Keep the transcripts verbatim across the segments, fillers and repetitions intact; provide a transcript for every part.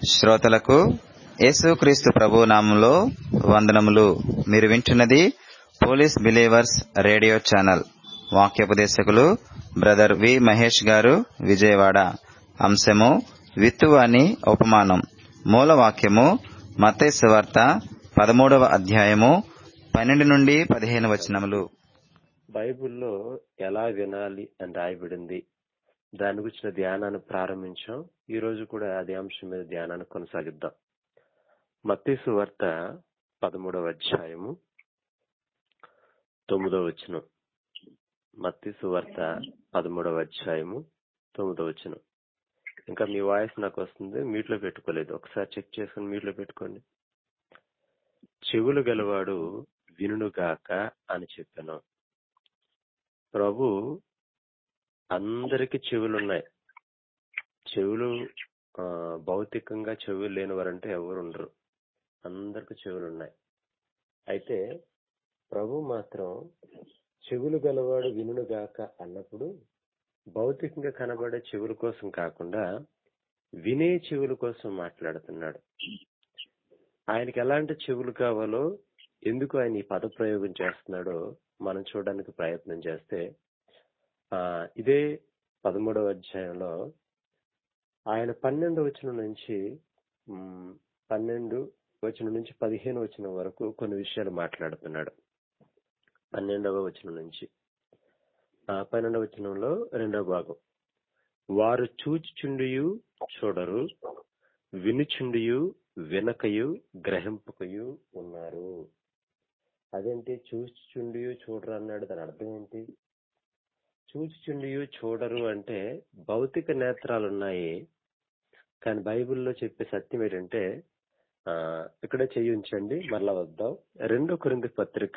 శ్రోతలకు యేసుక్రీస్తు ప్రభు నామంలో వందనములు. మీరు వింటున్నది పోలీస్ బిలీవర్స్ రేడియో ఛానల్. వాక్యోపదేశకులు బ్రదర్ వి మహేష్ గారు, విజయవాడ. అంశము విత్తువాని ఉపమానం. మూల వాక్యము మత్తయి సువార్త పదమూడవ అధ్యాయము పన్నెండు నుండి పదిహేను వచనములు. బైబిల్లో ఎలా వినాలి అని రాయబడింది, దాని గురించిన ధ్యానాన్ని ప్రారంభించాం. ఈ రోజు కూడా అదే అంశం మీద ధ్యానాన్ని కొనసాగిద్దాం. మత్తయి సువార్త పదమూడవ అధ్యాయము తొమ్మిదవ వచనం. మత్తయి సువార్త పదమూడవ అధ్యాయము తొమ్మిదవ వచనం. ఇంకా మీ వాయిస్ నాకు వస్తుంది, మీట్లో పెట్టుకోలేదు, ఒకసారి చెక్ చేసుకుని మీట్లో పెట్టుకోండి. చెవులు గలవాడు వినుగాక అని చెప్పాను. ప్రభు అందరికి చెవులున్నాయి. చెవులు ఆ భౌతికంగా చెవులు లేని వారంటే ఎవరు ఉండరు, అందరికి చెవులు ఉన్నాయి. అయితే ప్రభు మాత్రం చెవులు గలవాడు వినుగాక అన్నప్పుడు భౌతికంగా కనబడే చెవుల కోసం కాకుండా వినే చెవుల కోసం మాట్లాడుతున్నాడు. ఆయనకి ఎలాంటి చెవులు కావాలో, ఎందుకు ఆయన ఈ పద ప్రయోగం చేస్తున్నాడో మనం చూడడానికి ప్రయత్నం చేస్తే, ఆ ఇదే పదమూడవ అధ్యాయంలో ఆయన పన్నెండు వచనం నుంచి పన్నెండు వచనం నుంచి పదిహేను వచనం వరకు కొన్ని విషయాలు మాట్లాడుతున్నాడు. పన్నెండవ వచనం నుంచి ఆ పన్నెండవ వచనంలో రెండవ భాగం, వారు చూచుచుండియు చూడరు, వినుచుండియు వినకయు గ్రహింపకయు ఉన్నారు. అదేంటి చూచుచుండియు చూడరు అన్నాడు? దాని అర్థం ఏంటి? చూచుచుండియు చూడరు అంటే భౌతిక నేత్రాలు ఉన్నాయి, కానీ బైబిల్లో చెప్పే సత్యం ఏంటంటే, ఆ ఇక్కడే చేయించండి, మరలా వద్దాం. రెండో కొరింథీ పత్రిక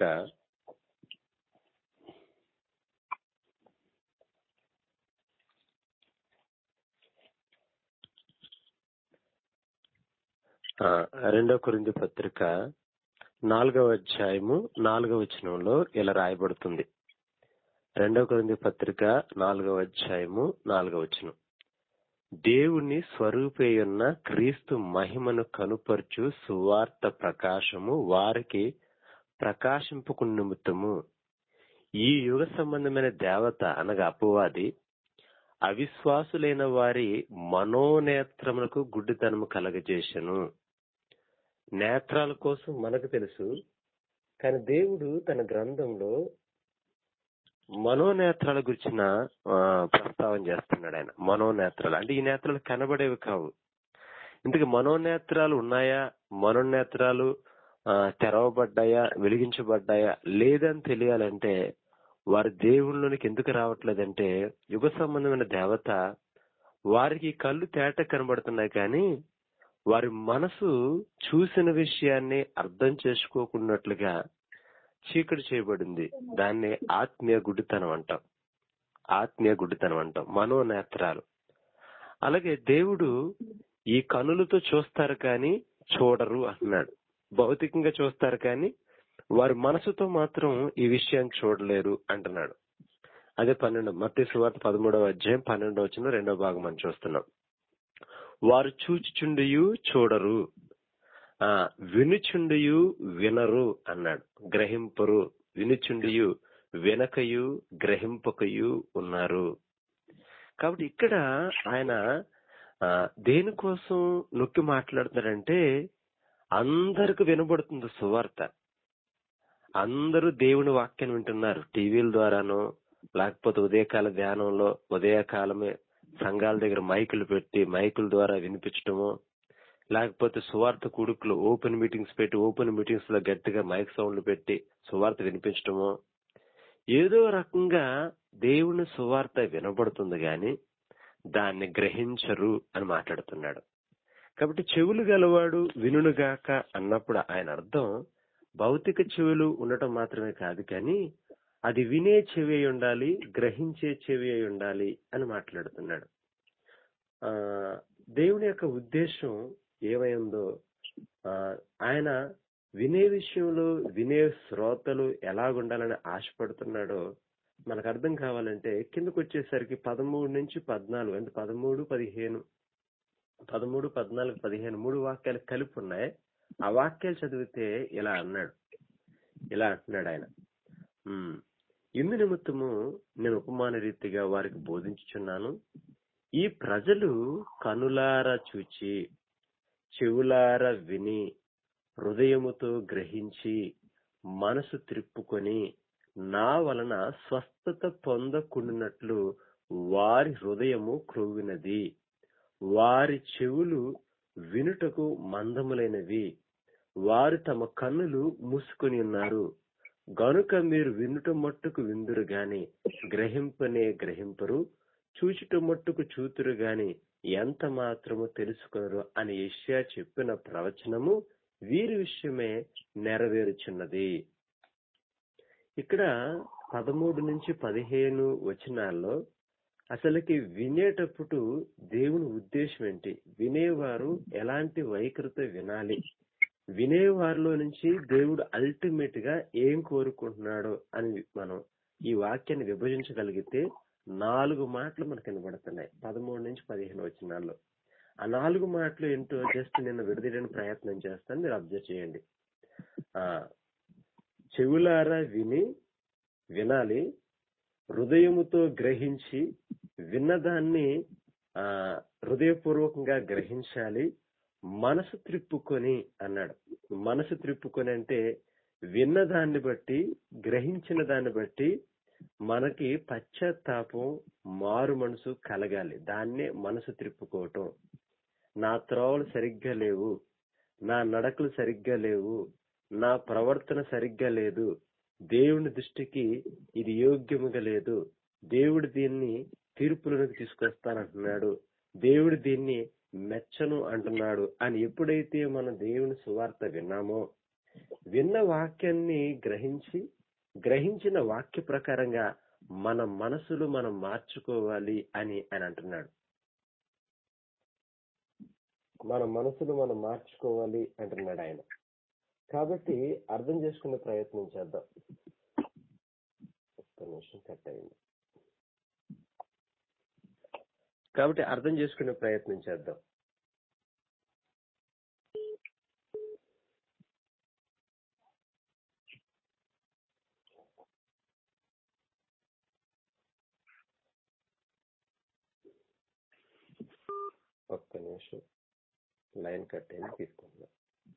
రెండో కొరింథీ పత్రిక నాలుగవ అధ్యాయము నాలుగవ వచనంలో ఇలా రాయబడుతుంది. రెండో కొరింథీ పత్రిక నాలుగవ అధ్యాయము నాలుగవ వచనం, దేవుని స్వరూపేయున్న క్రీస్తు మహిమను కనుపర్చు సువార్త ప్రకాశము వారికి ప్రకాశింపుకు నిమిత్తము ఈ యుగ సంబంధమైన దేవత అనగా అపవాది అవిశ్వాసులైన వారి మనోనేత్రములకు గుడ్డితనము కలగజేసెను. నేత్రాల కోసం మనకు తెలుసు, కానీ దేవుడు తన గ్రంథంలో మనోనేత్రాల గురించిన ప్రస్తావన చేస్తున్నాడు. ఆయన మనోనేత్రాలు అంటే ఈ నేత్రాలు కనబడేవి కావు. ఇంతకు మనోనేత్రాలు ఉన్నాయా, మనోనేత్రాలు తెరవబడ్డాయా, వెలిగించబడ్డాయా లేదని తెలియాలంటే వారి దేవుళ్ళలోనికి ఎందుకు రావట్లేదంటే, యుగ సంబంధమైన దేవత వారికి కళ్ళు తేట కనబడుతున్నాయి, కానీ వారి మనసు చూసిన విషయాన్ని అర్థం చేసుకోకున్నట్లుగా చీకటి చేయబడింది. దాన్ని ఆత్మీయ గుడ్డితనం అంటాం. ఆత్మీయ గుడ్డితనం అంటాం మనోనేత్రాలు. అలాగే దేవుడు ఈ కనులతో చూస్తారు కానీ చూడరు అంటున్నాడు. భౌతికంగా చూస్తారు కానీ వారి మనసుతో మాత్రం ఈ విషయాన్ని చూడలేరు అంటున్నాడు. అదే పన్నెండు మత్తయి సువార్త పదమూడవ అధ్యాయం పన్నెండవ వచనం రెండవ భాగం మనం చూస్తున్నాం. వారు చూచుచుండియు చూడరు, ఆ వినుచుండియు వినరు అన్నాడు. గ్రహింపరు, వినుచుండియు వినకయు గ్రహింపకయు ఉన్నారు. కాబట్టి ఇక్కడ ఆయన ఆ దేనికోసం నొక్కి మాట్లాడుతున్నాడంటే, అందరికి వినబడుతుంది సువార్త. అందరూ దేవుని వాక్యాన్ని వింటున్నారు, టీవీల ద్వారానో లేకపోతే ఉదయకాల ధ్యానంలో ఉదయకాలమే సంఘాల దగ్గర మైకులు పెట్టి మైకుల ద్వారా వినిపించడమో, లేకపోతే సువార్త కూడుకులు ఓపెన్ మీటింగ్స్ పెట్టి ఓపెన్ మీటింగ్స్ లో గట్టిగా మైక్ సౌండ్లు పెట్టి సువార్త వినిపించడమో, ఏదో రకంగా దేవుని సువార్త వినబడుతుంది గాని దాన్ని గ్రహించరు అని మాట్లాడుతున్నాడు. కాబట్టి చెవులు గలవాడు వినుగాక అన్నప్పుడు ఆయన అర్థం భౌతిక చెవులు ఉండటం మాత్రమే కాదు, కానీ అది వినే చెవి అయి ఉండాలి, గ్రహించే చెవి అయి ఉండాలి అని మాట్లాడుతున్నాడు. ఆ దేవుని యొక్క ఉద్దేశం ఏమై ఉందో, ఆయన వినే విషయంలో వినే శ్రోతలు ఎలాగుండాలని ఆశపడుతున్నాడో మనకు అర్థం కావాలంటే కిందకు వచ్చేసరికి పదమూడు నుంచి పద్నాలుగు అంటే పదమూడు పదిహేను పదమూడు పద్నాలుగు పదిహేను మూడు వాక్యాలు కలిపి ఉన్నాయి. ఆ వాక్యాలు చదివితే ఇలా అన్నాడు, ఇలా అంటున్నాడు ఆయన, ఉమ్, ఇందు నిమిత్తము నేను ఉపమాన రీతిగా వారికి బోధించుచున్నాను. ఈ ప్రజలు కనులారా చూచి చెవులారా విని హృదయముతో గ్రహించి మనసు త్రిప్పుకొని నా వలన స్వస్థత పొందకుండినట్లు వారి హృదయము క్రొవ్వినది, వారి చెవులు వినుటకు మందములైనవి, వారు తమ కన్నులు మూసుకొని ఉన్నారు. గనుక మీరు వినుట మట్టుకు విందురు గాని గ్రహింపనే గ్రహింపరు, చూచుట మట్టుకు చూతురు గాని ఎంత మాత్రము తెలుసుకొనరు అని యెషయా చెప్పిన ప్రవచనము వీరి విషయమే నెరవేరుచున్నది. ఇక్కడ పదమూడు నుంచి పదిహేను వచనాల్లో అసలుకి వినేటప్పుడు దేవుని ఉద్దేశం ఏంటి, వినేవారు ఎలాంటి వైఖరితో వినాలి, వినేవారిలో నుంచి దేవుడు అల్టిమేట్ గా ఏం కోరుకుంటున్నాడో అని మనం ఈ వాక్యాన్ని విభజించగలిగితే నాలుగు మాటలు మనకు వినబడుతున్నాయి పదమూడు నుంచి పదిహేను వచనాల్లో. ఆ నాలుగు మాటలు ఏంటో జస్ట్ నిన్న విడదీయడానికి ప్రయత్నం చేస్తాను, మీరు అబ్జర్వ్ చేయండి. ఆ చెవులారా విని వినాలి, హృదయముతో గ్రహించి విన్నదాన్ని ఆ హృదయపూర్వకంగా గ్రహించాలి, మనసు త్రిప్పుకొని అన్నాడు. మనసు త్రిప్పుకొని అంటే విన్నదాన్ని బట్టి గ్రహించిన దాన్ని బట్టి మనకి పశ్చాత్తాపం మారు మనసు కలగాలి. దాన్నే మనసు త్రిప్పుకోవటం. నా త్రోవలు సరిగ్గా లేవు, నా నడకలు సరిగ్గా లేవు, నా ప్రవర్తన సరిగ్గా లేదు, దేవుని దృష్టికి ఇది యోగ్యముగా లేదు, దేవుడు దీన్ని తీర్పులకు తీసుకొస్తానంటున్నాడు, దేవుడు దీన్ని మెచ్చను అంటున్నాడు అని ఎప్పుడైతే మనం దేవుని సువార్త విన్నామో, విన్న వాక్యాన్ని గ్రహించి గ్రహించిన వాక్య ప్రకారంగా మన మనసులు మనం మార్చుకోవాలి అని ఆయన అంటున్నాడు. మన మనసులు మనం మార్చుకోవాలి అంటున్నాడు ఆయన. కాబట్టి అర్థం చేసుకునే ప్రయత్నం చేద్దాం. ఒక్క నిమిషం కట్ అయింది. కాబట్టి అర్థం చేసుకునే ప్రయత్నం చేద్దాం. ఒక్క నిమిషం, లైన్ కట్ అయింది, తీసుకుంటున్నా.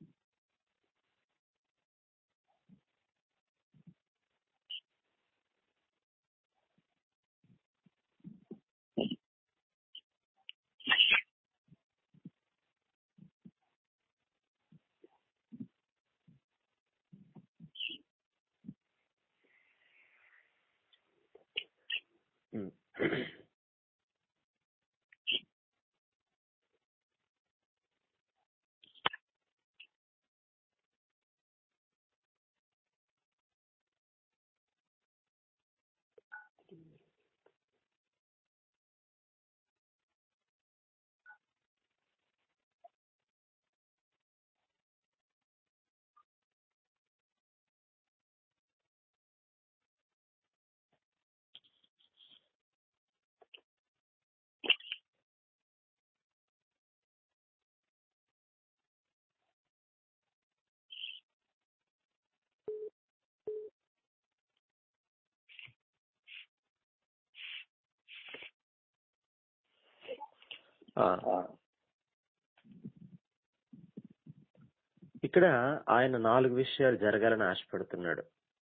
ఇక్కడ ఆయన నాలుగు విషయాలు జరగాలని ఆశపడుతున్నాడు.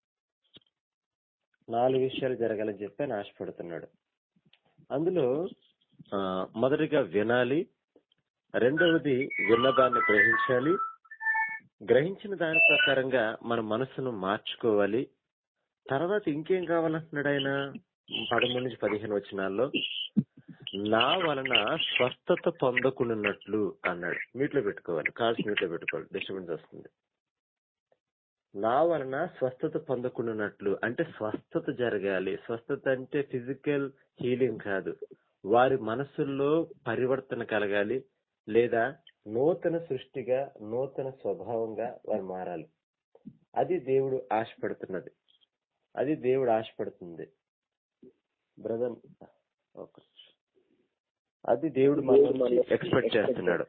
నాలుగు విషయాలు జరగాలని చెప్పి ఆయన ఆశపడుతున్నాడు. అందులో ఆ మొదటిగా వినాలి, రెండవది విన్నదాన్ని గ్రహించాలి, గ్రహించిన దాని ప్రకారంగా మన మనసును మార్చుకోవాలి. తర్వాత ఇంకేం కావాలంటున్నాడు ఆయన పదమూడు నుంచి పదిహేను వచనాల్లో, నా వలన స్వస్థత పొందకున్నట్లు అన్నాడు. మీట్లో పెట్టుకోవాలి, కాల్స్ మీట్లో పెట్టుకోవాలి, డిస్టర్బెన్స్ వస్తుంది. నా వలన స్వస్థత పొందకున్నట్లు అంటే స్వస్థత జరగాలి. స్వస్థత అంటే ఫిజికల్ హీలింగ్ కాదు, వారి మనసుల్లో పరివర్తన కలగాలి, లేదా నూతన సృష్టిగా నూతన స్వభావంగా వారు మారాలి. అది దేవుడు ఆశపడుతున్నది, అది దేవుడు ఆశపడుతుంది. బ్రదర్ అది దేవుడు మన నుంచి ఎక్స్పెక్ట్ చేస్తున్నాడు.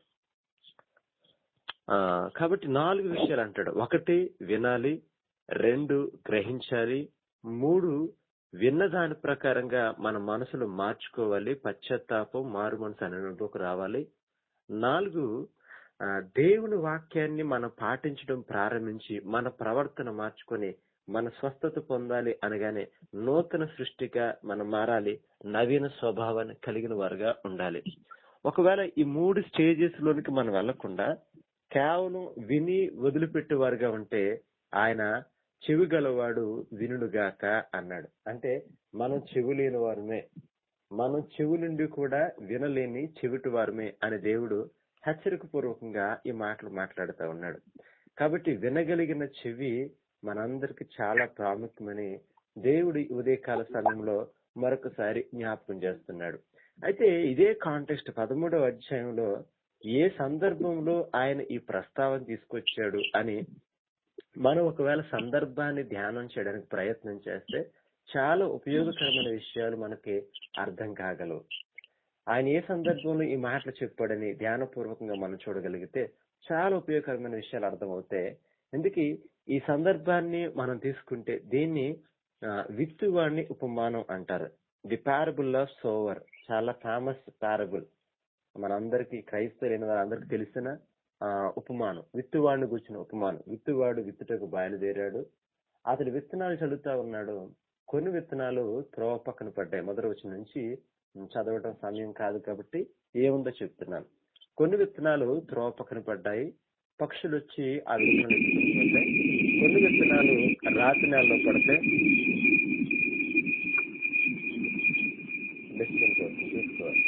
ఆ కాబట్టి నాలుగు విషయాలు అంటాడు. ఒకటి వినాలి, రెండు గ్రహించాలి, మూడు విన్న దాని ప్రకారంగా మన మనసులు మార్చుకోవాలి, పశ్చాత్తాపం మారు మనసు అనుభవంలోకి రావాలి, నాలుగు ఆ, దేవుని వాక్యాన్ని మనం పాటించడం ప్రారంభించి మన ప్రవర్తన మార్చుకొని మన స్వస్థత పొందాలి అనగానే నూతన సృష్టిగా మనం మారాలి, నవీన స్వభావాన్ని కలిగిన వారుగా ఉండాలి. ఒకవేళ ఈ మూడు స్టేజెస్ లోనికి మనం వెళ్లకుండా కేవలం విని వదిలిపెట్టేవారుగా ఉంటే ఆయన చెవి గలవాడు వినుగాక అన్నాడు. అంటే మనం చెవి లేని వారమే, మనం చెవి నుండి కూడా వినలేని చెవిటి వారమే అని దేవుడు హెచ్చరిక పూర్వకంగా ఈ మాటలు మాట్లాడుతూ ఉన్నాడు. కాబట్టి వినగలిగిన చెవి మనందరికి చాలా ప్రాముఖ్యమని దేవుడి ఉదయకాల సమయంలో మరొకసారి జ్ఞాపకం చేస్తున్నాడు. అయితే ఇదే కాంటెక్స్ట్ పదమూడవ అధ్యాయంలో ఏ సందర్భంలో ఆయన ఈ ప్రస్తావన తీసుకొచ్చాడు అని మనం ఒకవేళ సందర్భాన్ని ధ్యానం చేయడానికి ప్రయత్నం చేస్తే చాలా ఉపయోగకరమైన విషయాలు మనకి అర్థం కాగలవు. ఆయన ఏ సందర్భంలో ఈ మాటలు చెప్పాడని ధ్యానపూర్వకంగా మనం చూడగలిగితే చాలా ఉపయోగకరమైన విషయాలు అర్థమవుతాయి. ఎందుకు ఈ సందర్భాన్ని మనం తీసుకుంటే దీన్ని విత్తువాణ్ణి ఉపమానం అంటారు. ది పారబుల్ ఆఫ్ సోవర్ చాలా ఫేమస్ పారబుల్, మనందరికి క్రైస్తవులైన వారందరికీ తెలిసిన ఆ ఉపమానం, విత్తువాడిని కూర్చున్న ఉపమానం. విత్తువాడు విత్తుటకు బయలుదేరాడు, అతడు విత్తనాలు చల్లుతా ఉన్నాడు. కొన్ని విత్తనాలు త్రోవ పక్కన పడ్డాయి. మొదటి వచ్చిన నుంచి చదవటం సమయం కాదు కాబట్టి ఏముందో చెప్తున్నాను. కొన్ని విత్తనాలు త్రోవ పక్కన పడ్డాయి, పక్షులు వచ్చి ఆ విత్తనాలు ఎత్తుకుంటాయి. కొన్ని విత్తనాలు రాతి నేలలో పడితే డిస్టెన్స్ వస్తుంది, చూసుకోవాలి.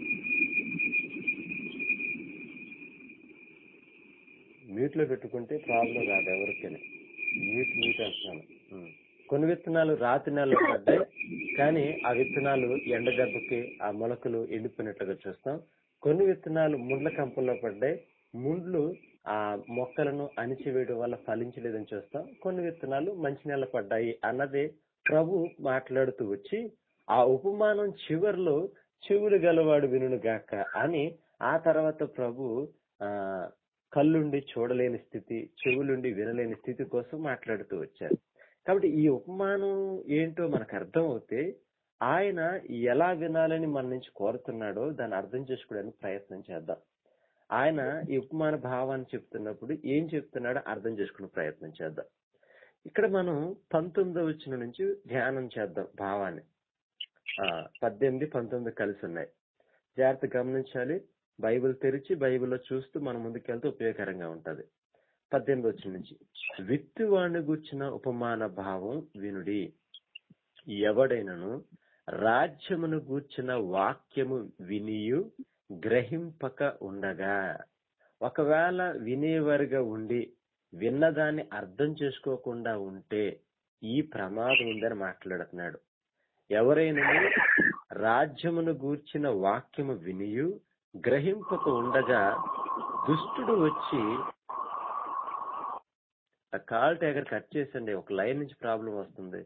మ్యూట్ లో పెట్టుకుంటే ప్రాబ్లం రాదు ఎవరికైనా. మ్యూట్ మ్యూట్ అంటున్నాను. కొన్ని విత్తనాలు రాతి నేలలో పడ్డాయి, కానీ ఆ విత్తనాలు ఎండ దెబ్బకి ఆ మొలకలు ఎండిపోయినట్లుగా చూస్తాం. కొన్ని విత్తనాలు ముండ్ల కంపల్లో పడ్డాయి, ముండ్లు ఆ మొక్కలను అణిచివేయడం వల్ల ఫలించలేదని చూస్తాం. కొన్ని విత్తనాలు మంచి నేల పడ్డాయి అన్నది ప్రభు మాట్లాడుతూ వచ్చి ఆ ఉపమానం చివర్లో చెవులు గలవాడు వినును గాక అని ఆ తర్వాత ప్రభు ఆ కళ్ళుండి చూడలేని స్థితి, చెవులుండి వినలేని స్థితి కోసం మాట్లాడుతూ వచ్చారు. కాబట్టి ఈ ఉపమానం ఏంటో మనకు అర్థం అవుతే ఆయన ఎలా వినాలని మన నుంచి కోరుతున్నాడో దాన్ని అర్థం చేసుకోవడానికి ప్రయత్నం చేద్దాం. ఆయన ఈ ఉపమాన భావాన్ని చెప్తున్నప్పుడు ఏం చెప్తున్నాడో అర్థం చేసుకునే ప్రయత్నం చేద్దాం. ఇక్కడ మనం పంతొమ్మిదో వచనం నుంచి ధ్యానం చేద్దాం భావాన్ని. ఆ పద్దెనిమిది పంతొమ్మిది కలిసి ఉన్నాయి, జాగ్రత్త గమనించాలి. బైబిల్ తెరిచి బైబిల్లో చూస్తూ మనం ముందుకెళ్తే ఉపయోగకరంగా ఉంటది. పద్దెనిమిది వచ్చిన నుంచి, విత్తువాణ్ణి గూర్చిన ఉపమాన భావం వినుడి. ఎవడైనను రాజ్యమును గూర్చిన వాక్యము వినియు గ్రహింపక ఉండగా, ఒకవేళ వినేవారుగా ఉండి విన్నదాన్ని అర్థం చేసుకోకుండా ఉంటే ఈ ప్రమాదం ఉందని మాట్లాడుతున్నాడు. ఎవరైనా రాజ్యమును గూర్చిన వాక్యము వినియు గ్రహింపక ఉండగా దుష్టుడు వచ్చి, ఆ కాల్ టేగర్ కట్ చేసండి, ఒక లైన్ నుంచి ప్రాబ్లం వస్తుంది.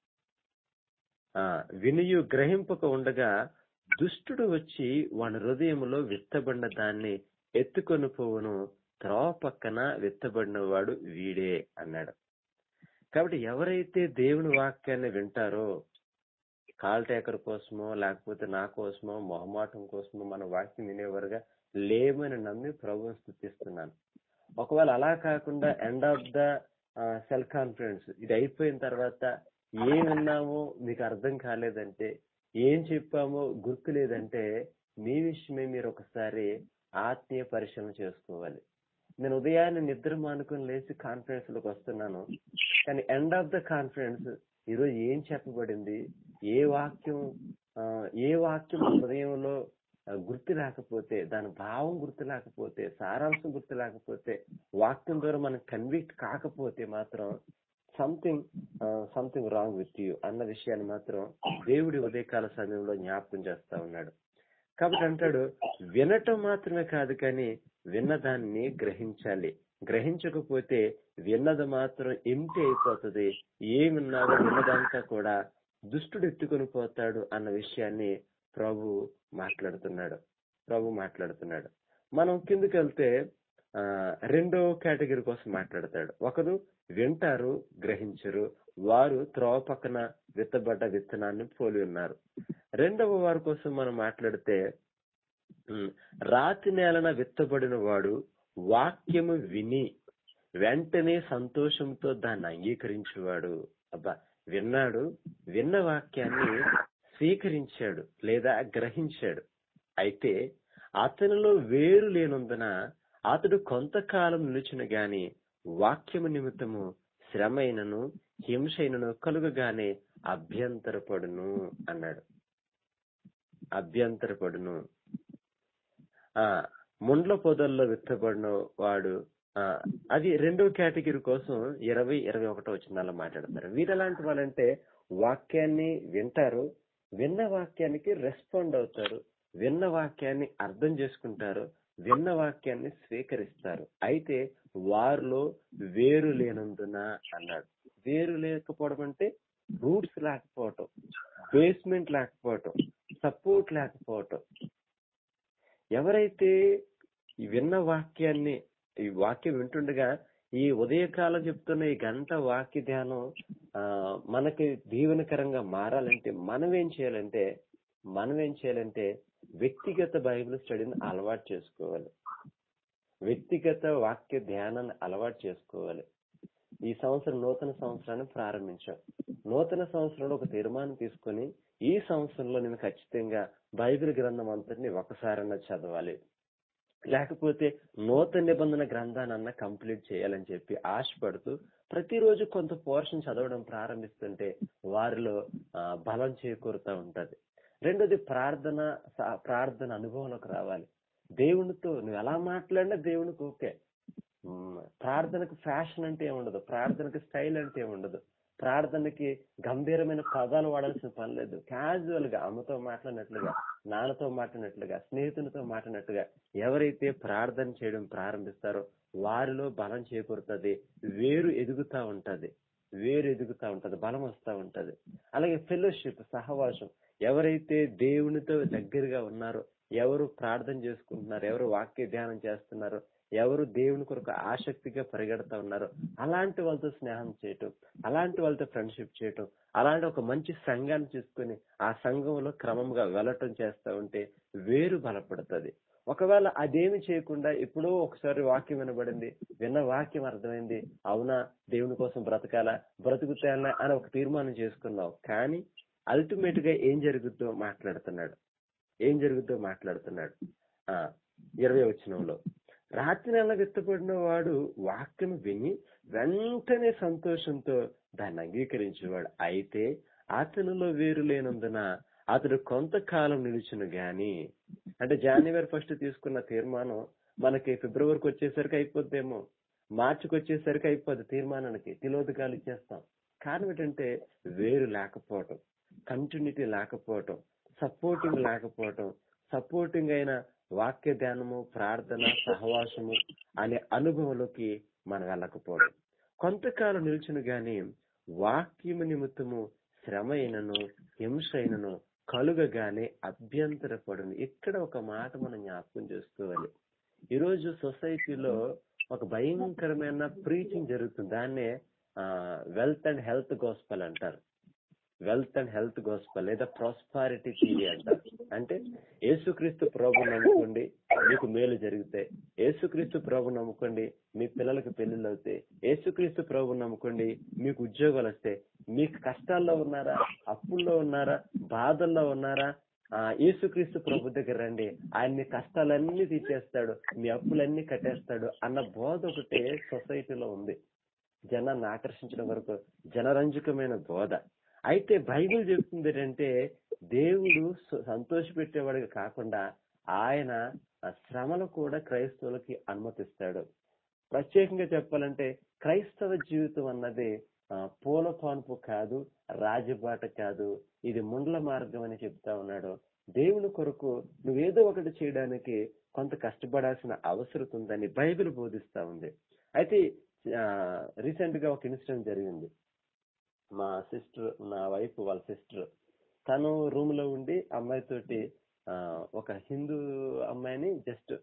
ఆ వినియు గ్రహింపక ఉండగా దుష్టుడు వచ్చి వాని హృదయంలో విత్తబడిన దాన్ని ఎత్తుకొని పోవును, త్రోవ పక్కన విత్తబడిన వాడు వీడే అన్నాడు. కాబట్టి ఎవరైతే దేవుని వాక్యాన్ని వింటారో, కాల్ టేకర్ కోసమో లేకపోతే నా కోసమో మొహమాటం కోసమో మన వాక్యం వినేవారుగా లేమని నమ్మి ప్రభువుని స్తుతిస్తున్నాను. ఒకవేళ అలా కాకుండా end of the self confidence, ఇది అయిపోయిన తర్వాత ఏం విన్నామో మీకు అర్థం కాలేదంటే, ఏం చెప్పామో గుర్తు లేదంటే మీ విషయమే మీరు ఒకసారి ఆత్మీయ పరిశీలన చేసుకోవాలి. నేను ఉదయాన్నే నిద్ర మానుకొని లేచి కాన్ఫరెన్స్ లోకి వస్తున్నాను, కానీ ఎండ్ ఆఫ్ ద కాన్ఫరెన్స్ ఈరోజు ఏం చెప్పబడింది, ఏ వాక్యం ఏ వాక్యం హృదయంలో గుర్తు లేకపోతే, దాని భావం గుర్తు లేకపోతే, సారాంశం గుర్తు లేకపోతే, వాక్యం ద్వారా మనం కన్విక్ట్ కాకపోతే మాత్రం something something wrong with you అన్న విషయాన్ని మాత్రం దేవుడి ఉదయకాల సమయంలో జ్ఞాపకం చేస్తా ఉన్నాడు. కాబట్టి అంటాడు, వినటం మాత్రమే కాదు కానీ విన్నదాన్ని గ్రహించాలి. గ్రహించకపోతే విన్నది మాత్రం ఎంటీ అయిపోతుంది. ఏమిన్నాడో విన్నదంతా కూడా దుష్టుడు ఎత్తుకొని పోతాడు అన్న విషయాన్ని ప్రభు మాట్లాడుతున్నాడు. ప్రభు మాట్లాడుతున్నాడు. మనం కిందకి వెళ్తే ఆ రెండో కేటగిరీ కోసం మాట్లాడతాడు. ఒకరు వింటారు, గ్రహించరు, వారు త్రోవ పక్కన విత్తబడ్డ విత్తనాన్ని పోలి ఉన్నారు. రెండవ వారి కోసం మనం మాట్లాడితే ఉమ్, రాతి నేలన విత్తబడిన వాడు వాక్యము విని వెంటనే సంతోషంతో దాన్ని అంగీకరించేవాడు. అబ్బా, విన్నాడు, విన్న వాక్యాన్ని స్వీకరించాడు లేదా గ్రహించాడు. అయితే అతనిలో వేరు లేనందున అతడు కొంతకాలం నిలిచిన గాని వాక్యము నిమిత్తము శ్రమైనను హింసైనను కలుగగానే అభ్యంతరపడును అన్నాడు. అభ్యంతరపడును. ఆ ముండ్ల పొదల్లో విత్తబడిన వాడు ఆ అది రెండో కేటగిరీ కోసం ఇరవై ఇరవై ఒకటో వచనాల్లో మాట్లాడతారు. వీరెలాంటి వాళ్ళంటే వాక్యాన్ని వింటారు, విన్న వాక్యానికి రెస్పాండ్ అవుతారు, విన్న వాక్యాన్ని అర్థం చేసుకుంటారు, విన్న వాక్యాన్ని స్వీకరిస్తారు. అయితే వారిలో వేరు లేనందున అన్నాడు. వేరు లేకపోవడం అంటే రూట్స్ లేకపోవటం, బేస్మెంట్ లేకపోవటం, సపోర్ట్ లేకపోవటం. ఎవరైతే ఈ విన్న వాక్యాన్ని, ఈ వాక్యం వింటుండగా ఈ ఉదయకాలం చెప్తున్న ఈ గంట వాక్య ధ్యానం ఆ మనకి దీవెనకరంగా మారాలంటే మనం ఏం చేయాలంటే మనం ఏం చేయాలంటే వ్యక్తిగత బైబిల్ స్టడీని అలవాటు చేసుకోవాలి. వ్యక్తిగత వాక్య ధ్యానాన్ని అలవాటు చేసుకోవాలి. ఈ సంవత్సరం నూతన సంవత్సరాన్ని ప్రారంభించాం. నూతన సంవత్సరంలో ఒక తీర్మానం తీసుకొని ఈ సంవత్సరంలో నేను ఖచ్చితంగా బైబిల్ గ్రంథం అంతటిని ఒకసారన్నా చదవాలి, లేకపోతే నూతన నిబంధన గ్రంథానన్నా కంప్లీట్ చేయాలని చెప్పి ఆశపడుతూ ప్రతిరోజు కొంత పోర్షన్ చదవడం ప్రారంభిస్తుంటే వారిలో బలం చేకూరుతూ ఉంటది. రెండోది ప్రార్థన ప్రార్థన అనుభవంలోకి రావాలి. దేవునితో నువ్వు ఎలా మాట్లాడినా దేవునికి ఓకే. ప్రార్థనకు ఫ్యాషన్ అంటే ఏముండదు, ప్రార్థనకు స్టైల్ అంటే ఏముండదు, ప్రార్థనకి గంభీరమైన పదాలు వాడాల్సిన పని లేదు. క్యాజువల్ గా అమ్మతో మాట్లాడినట్లుగా, నాన్నతో మాట్లాడినట్లుగా, స్నేహితునితో మాట్లాడినట్టుగా ఎవరైతే ప్రార్థన చేయడం ప్రారంభిస్తారో వారిలో బలం చేకూరుతుంది, వేరు ఎదుగుతా ఉంటది, వేరు ఎదుగుతా ఉంటది, బలం వస్తా ఉంటది. అలాగే ఫెలోషిప్, సహవాసం. ఎవరైతే దేవునితో దగ్గరగా ఉన్నారో, ఎవరు ప్రార్థన చేసుకుంటున్నారు, ఎవరు వాక్య ధ్యానం చేస్తున్నారో, ఎవరు దేవుని కొరకు ఆసక్తిగా పరిగెడతా ఉన్నారో అలాంటి వాళ్ళతో స్నేహం చేయటం, అలాంటి వాళ్ళతో ఫ్రెండ్షిప్ చేయటం, అలాంటి ఒక మంచి సంఘాన్ని తీసుకుని ఆ సంఘంలో క్రమంగా వెళ్ళటం చేస్తా ఉంటే వేరు బలపడుతుంది. ఒకవేళ అదేమి చేయకుండా ఎప్పుడో ఒకసారి వాక్యం వినబడింది, విన్న వాక్యం అర్థమైంది, అవునా దేవుని కోసం బ్రతకాలా, బ్రతుకుతానా అని ఒక తీర్మానం చేసుకున్నావు, కానీ అల్టిమేట్ గా ఏం జరుగుద్దో మాట్లాడుతున్నాడు ఏం జరుగుద్దో మాట్లాడుతున్నాడు ఆ ఇరవై వచనంలో, రాత్రి నెల విత్తబడిన వాడు వాక్యం విని వెంటనే సంతోషంతో దాన్ని అంగీకరించేవాడు. అయితే అతనిలో వేరు లేనందున అతడు కొంతకాలం నిలిచును గాని, అంటే జనవరి ఫస్ట్ తీసుకున్న తీర్మానం మనకి ఫిబ్రవరికి వచ్చేసరికి అయిపోద్దేమో, మార్చికి వచ్చేసరికి అయిపోద్ది తీర్మానానికి, తిలోదకాలు ఇచ్చేస్తాం. కారణం ఏంటంటే వేరు లేకపోవటం, కంటిన్యూటీ లేకపోవటం, సపోర్టింగ్ లేకపోవటం, సపోర్టింగ్ అయిన వాక్య ధ్యానము, ప్రార్థన, సహవాసము అనే అనుభవంలోకి మనం వెళ్ళకపోవడం. కొంతకాలం నిల్చును గాని వాక్యము నిమిత్తము శ్రమ అయినను హింస అయినను కలుగగానే అభ్యంతరపడును. ఇక్కడ ఒక మాట మనం జ్ఞాపకం చేసుకోవాలి. ఈరోజు సొసైటీలో ఒక భయంకరమైన ప్రీచింగ్ జరుగుతుంది. దాన్నే ఆ వెల్త్ అండ్ హెల్త్ గోస్పెల్ అంటారు. వెల్త్ అండ్ హెల్త్ గోస్పెల్ లేదా ప్రాస్పారిటీ థియరీ అంటారు. అంటే యేసుక్రీస్తు ప్రభు నమ్ముకోండి మీకు మేలు జరిగితే, యేసుక్రీస్తు ప్రభు నమ్ముకోండి మీ పిల్లలకు పెళ్లిళ్ళు అవుతాయి, యేసుక్రీస్తు ప్రభు నమ్ముకోండి మీకు ఉద్యోగాలు వస్తాయి. మీకు కష్టాల్లో ఉన్నారా, అప్పుల్లో ఉన్నారా, బాధల్లో ఉన్నారా, ఆ యేసుక్రీస్తు ప్రభు దగ్గర రండి, ఆయన మీ కష్టాలన్నీ తీసేస్తాడు, మీ అప్పులన్నీ కట్టేస్తాడు అన్న బోధ ఒకటే సొసైటీలో ఉంది. జనాన్ని ఆకర్షించడం వరకు జనరంజకమైన బోధ. అయితే బైబిల్ చెప్తుంది ఏంటంటే దేవుడు సంతోష పెట్టేవాడిగా కాకుండా ఆయన శ్రమలు కూడా క్రైస్తవులకి అనుమతిస్తాడు. ప్రత్యేకంగా చెప్పాలంటే క్రైస్తవ జీవితం అన్నది పూల పాన్పు కాదు, రాజబాట కాదు, ఇది ముండ్ల మార్గం అని చెప్తా ఉన్నాడు. దేవుని కొరకు నువ్వేదో ఒకటి చేయడానికి కొంత కష్టపడాల్సిన అవసరం ఉందని బైబిల్ బోధిస్తా ఉంది. అయితే రీసెంట్ గా ఒక ఇన్సిడెంట్ జరిగింది. మా సిస్టర్, నా వైఫ్ వాళ్ళ సిస్టర్, తను రూమ్ లో ఉండి అమ్మాయితోటి ఆ, ఒక హిందూ అమ్మాయిని జస్ట్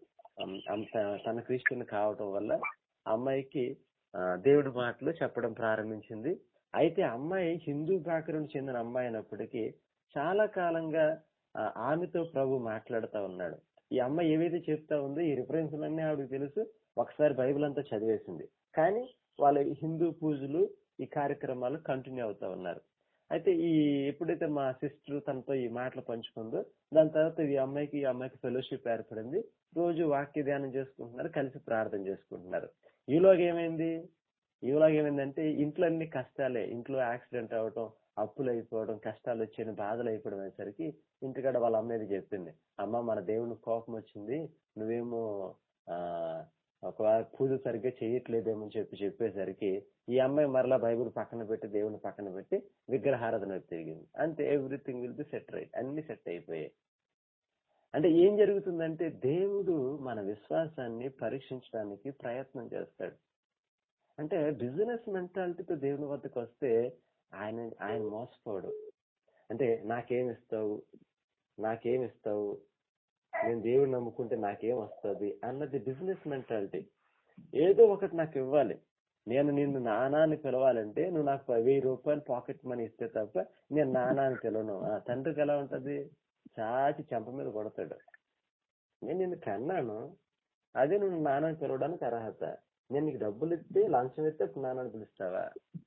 తన క్రిస్టియన్ కావటం వల్ల ఆ అమ్మాయికి ఆ, దేవుడి మాటలు చెప్పడం ప్రారంభించింది. అయితే ఆ అమ్మాయి హిందూ బ్యాక్గ్రౌండ్ చెందిన అమ్మాయి అయినప్పటికీ చాలా కాలంగా ఆ, ఆమెతో ప్రభు మాట్లాడుతూ ఉన్నాడు. ఈ అమ్మాయి ఏవైతే చెప్తా ఉందో ఈ రిఫరెన్స్ అన్నీ ఆవిడకి తెలుసు. ఒకసారి బైబిల్ అంతా చదివేసింది. కానీ వాళ్ళ హిందూ పూజలు ఈ కార్యక్రమాలు కంటిన్యూ అవుతా ఉన్నారు. అయితే ఈ ఎప్పుడైతే మా సిస్టర్ తనతో ఈ మాటలు పంచుకుందో దాని తర్వాత ఈ అమ్మాయికి ఈ అమ్మాయికి ఫెలోషిప్ ఏర్పడింది. రోజు వాక్య ధ్యానం చేసుకుంటున్నారు, కలిసి ప్రార్థన చేసుకుంటున్నారు. ఈలోగా ఏమైంది ఈలోగా ఏమైందంటే ఇంట్లో అన్ని కష్టాలే. ఇంట్లో యాక్సిడెంట్ అవ్వటం, అప్పులు అయిపోవడం, కష్టాలు వచ్చి బాధలు అయిపోవడం అనేసరికి ఇంటికాడ వాళ్ళ అమ్మేది చెప్పింది, అమ్మ మన దేవుని కోపం వచ్చింది, నువ్వేమో ఆ ఒకవేళ పూజ సరిగ్గా చేయట్లేదేమో చెప్పి చెప్పేసరికి ఈ అమ్మాయి మరలా బైబిల్ పక్కన పెట్టి దేవుని పక్కన పెట్టి విగ్రహారాధన తిరిగింది. అంతే, everything will be set right, అన్ని సెట్ అయిపోయాయి. అంటే ఏం జరుగుతుందంటే దేవుడు మన విశ్వాసాన్ని పరీక్షించడానికి ప్రయత్నం చేస్తాడు. అంటే బిజినెస్ మెంటాలిటీతో దేవుని వద్దకు వస్తే ఆయన ఆయన మోసపోడు. అంటే నాకేమిస్తావు నాకేమిస్తావు నేను దేవుడు నమ్ముకుంటే నాకేం వస్తుంది అన్నది బిజినెస్ మెంటాలిటీ. ఏదో ఒకటి నాకు ఇవ్వాలి. నేను నిన్ను నానాన్ని పిలవాలంటే నువ్వు నాకు వెయ్యి రూపాయలు పాకెట్ మనీ ఇస్తే తప్ప నేను నానాన్ని పిలవను. ఆ తండ్రికి ఎలా ఉంటది, చాచి చెంప మీద కొడతాడు. నేను నిన్ను కన్నాను, అదే నువ్వు నాన్నని పిలవడానికి అర్హత. నేను నీకు డబ్బులు ఇస్తే లంచం ఇస్తే నాన్నని పిలుస్తావా?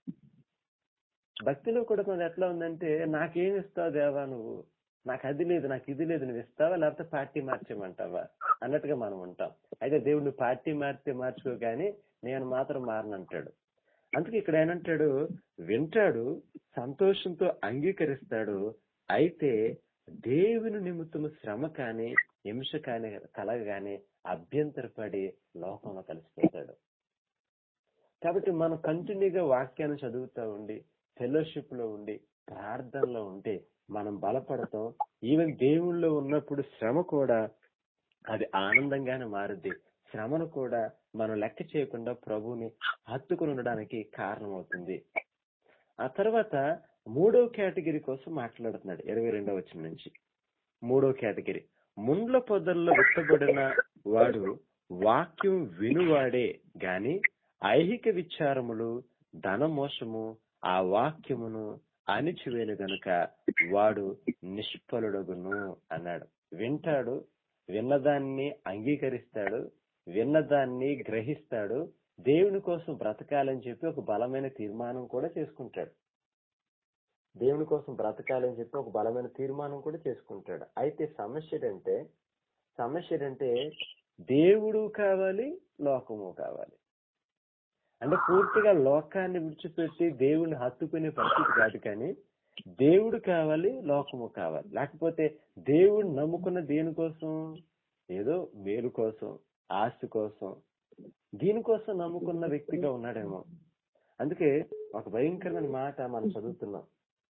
భక్తిలో కూడా కొంచెం ఎట్లా ఉందంటే నాకేమి ఇస్తావు దేవా నువ్వు, నాకు అది లేదు నాకు ఇది లేదు, నువ్వు ఇస్తావా లేకపోతే పార్టీ మార్చేయమంటావా అన్నట్టుగా మనం ఉంటాం. అయితే దేవుడు నువ్వు పార్టీ మార్చితే మార్చుకో కానీ నేను మాత్రం మారనంటాడు. అందుకే ఇక్కడ ఏమంటాడు, వింటాడు, సంతోషంతో అంగీకరిస్తాడు. అయితే దేవుని నిమిత్తము శ్రమ కానీ హింస కానీ కలగగానే అభ్యంతరపడి లోకంలో కలిసిపోతాడు. కాబట్టి మనం కంటిన్యూగా వాక్యాన్ని చదువుతూ ఉండి ఫెలోషిప్ లో ఉండి ప్రార్థనలో ఉంటే మనం బలపడతాం. ఈవెన్ దేవుళ్ళో ఉన్నప్పుడు శ్రమ కూడా అది ఆనందంగానే మారుద్ది. శ్రమను కూడా మనం లెక్క చేయకుండా ప్రభువుని హత్తుకుని ఉండడానికి కారణమవుతుంది. ఆ తర్వాత మూడో కేటగిరీ కోసం మాట్లాడుతున్నాడు ఇరవై రెండవ వచనం నుంచి. మూడో కేటగిరీ, ముండ్ల పొదల్లో విత్తబడిన వాడు వాక్యం వినువాడే గాని ఐహిక విచారములు ధనమోసము ఆ వాక్యమును అణిచివేలు గనుక వాడు నిష్ఫలుడగును అన్నాడు. వింటాడు, విన్నదాన్ని అంగీకరిస్తాడు, విన్నదాన్ని గ్రహిస్తాడు, దేవుని కోసం బ్రతకాలని చెప్పి ఒక బలమైన తీర్మానం కూడా చేసుకుంటాడు. దేవుని కోసం బ్రతకాలని చెప్పి ఒక బలమైన తీర్మానం కూడా చేసుకుంటాడు. అయితే సమస్య ఏంటంటే సమస్య ఏంటంటే దేవుడు కావాలి, లోకము కావాలి. అంటే పూర్తిగా లోకాన్ని విడిచిపెట్టి దేవుడిని హత్తుకునే పరిస్థితి కాదు, కానీ దేవుడు కావాలి, లోకము కావాలి. లేకపోతే దేవుడు నమ్ముకున్న దేనికోసం, ఏదో మేలు కోసం, ఆస్తి కోసం, దీనికోసం నమ్ముకున్న వ్యక్తిగా ఉన్నాడేమో. అందుకే ఒక భయంకరమైన మాట మనం చదువుతున్నాం.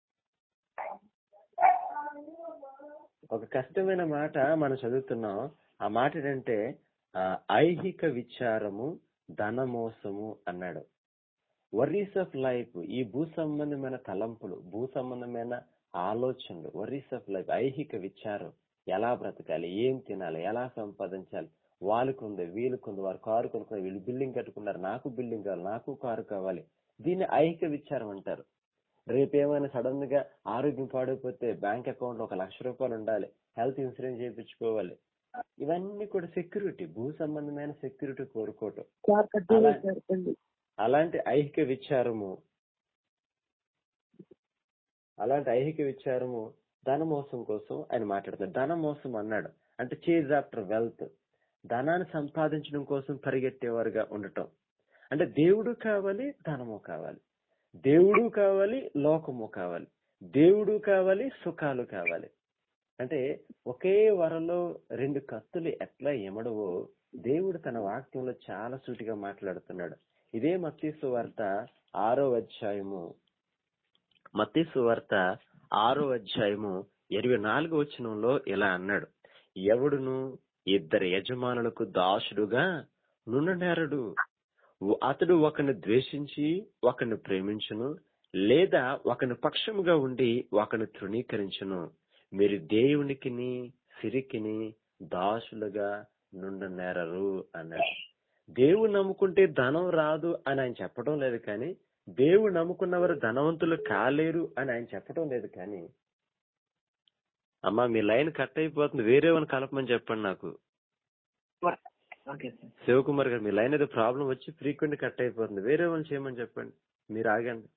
ఒక కష్టమైన మాట మనం చదువుతున్నాం. ఆ మాట ఏంటంటే ఐహిక విచారము ధనమోసము అన్నాడు. వరీస్ ఆఫ్ లైఫ్, ఈ భూ సంబంధమైన తలంపులు, భూ సంబంధమైన ఆలోచనలు, వరీస్ ఆఫ్ లైఫ్, ఐహిక విచారం, ఎలా బ్రతకాలి, ఏం తినాలి, ఎలా సంపాదించాలి, వాళ్ళకుంది వీళ్ళకుంది, వారు కారు కొనుక్కున్నారు, వీళ్ళు బిల్డింగ్ కట్టుకున్నారు, నాకు బిల్డింగ్ కావాలి, నాకు కారు కావాలి, దీన్ని ఐహిక విచారం అంటారు. రేపేమైనా సడన్ గా ఆరోగ్యం పాడైపోతే బ్యాంక్ అకౌంట్ లో ఒక లక్ష రూపాయలు ఉండాలి, హెల్త్ ఇన్సూరెన్స్ చేయించుకోవాలి, ఇవన్నీ కూడా సెక్యూరిటీ, భూ సంబంధమైన సెక్యూరిటీ కోరుకోవటం. అలాంటి ఐహిక విచారము అలాంటి ఐహిక విచారము ధనమోసం కోసం ఆయన మాట్లాడుతాడు. ధనమోసం అన్నాడు అంటే చేజ్ ఆఫ్టర్ వెల్త్, ధనాన్ని సంపాదించడం కోసం పరిగెత్తేవారుగా ఉండటం. అంటే దేవుడు కావాలి, ధనము కావాలి, దేవుడు కావాలి, లోకము కావాలి, దేవుడు కావాలి, సుఖాలు కావాలి. అంటే ఒకే వరలో రెండు కత్తులు ఎట్లా ఎమడవో దేవుడు తన వాక్యంలో చాలా సూటిగా మాట్లాడుతున్నాడు. ఇదే మత్తయి సువార్త ఆరో అధ్యాయము మత్తయి సువార్త ఆరో అధ్యాయము ఇరవై నాలుగో వచనంలో ఇలా అన్నాడు, ఎవడును ఇద్దరు యజమానులకు దాసుడుగా నుండనేరడు, అతడు ఒకని ద్వేషించి ఒకని ప్రేమించును, లేదా ఒకని పక్షముగా ఉండి ఒకని తృణీకరించును. మీరు దేవునికిని సిరికిని దాసులుగా నుండనేరరు అన్నాడు. దేవుడు నమ్ముకుంటే ధనం రాదు అని ఆయన చెప్పడం లేదు, కానీ దేవుడు నమ్ముకున్నవారు ధనవంతులు కాలేరు అని ఆయన చెప్పడం లేదు. కానీ అమ్మా మీ లైన్ కట్ అయిపోతుంది, వేరే వాళ్ళని కలపమని చెప్పండి నాకు. శివకుమార్ గారు మీ లైన్ ఏదో ప్రాబ్లం వచ్చి ఫ్రీక్వెంట్ కట్ అయిపోతుంది, వేరే వాళ్ళని చేయమని చెప్పండి. మీరు ఆగండి.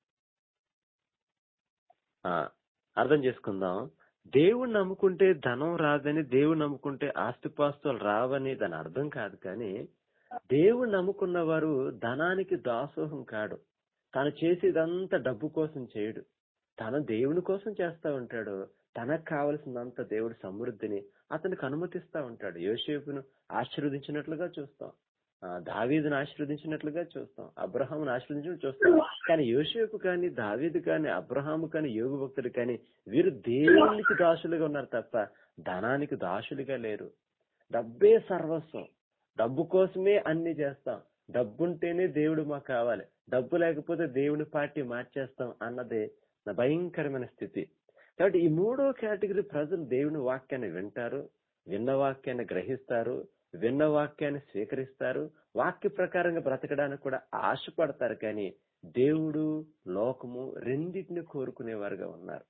ఆ అర్థం చేసుకుందాం. దేవుడు నమ్ముకుంటే ధనం రాదని, దేవుడు నమ్ముకుంటే ఆస్తిపాస్తులు రావని దాని అర్థం కాదు. కానీ దేవుడు నమ్ముకున్న వారు ధనానికి దాసోహం కాడు. తను చేసేదంతా డబ్బు కోసం చేయడు, తన దేవుని కోసం చేస్తా ఉంటాడు. తనకు కావలసినంత దేవుడి సమృద్ధిని అతనికి అనుమతిస్తా ఉంటాడు. యోసేపును ఆశీర్వదించినట్లుగా చూస్తాం, దావీదును ఆశీర్వదించినట్లుగా చూస్తాం, అబ్రహామును ఆశీర్వదించినట్టు చూస్తాం. కానీ యోసేపు కానీ, దావీదు కానీ, అబ్రహాము కానీ, యోగు భక్తులు కానీ వీరు దేవునికి దాసులుగా ఉన్నారు తప్ప ధనానికి దాసులుగా లేరు. డబ్బే సర్వస్వం, డబ్బు కోసమే అన్ని చేస్తాం, డబ్బుంటేనే దేవుడు మాకు కావాలి, డబ్బు లేకపోతే దేవుని పార్టీ మార్చేస్తాం అన్నదే నా భయంకరమైన స్థితి. కాబట్టి ఈ మూడో కేటగిరీ ప్రజలు దేవుని వాక్యాన్ని వింటారు, విన్న వాక్యాన్ని గ్రహిస్తారు, విన్న వాక్యాన్ని స్వీకరిస్తారు, వాక్య ప్రకారంగా బ్రతకడానికి కూడా ఆశపడతారు. కానీ దేవుడు లోకము రెండింటిని కోరుకునేవారుగా ఉన్నారు.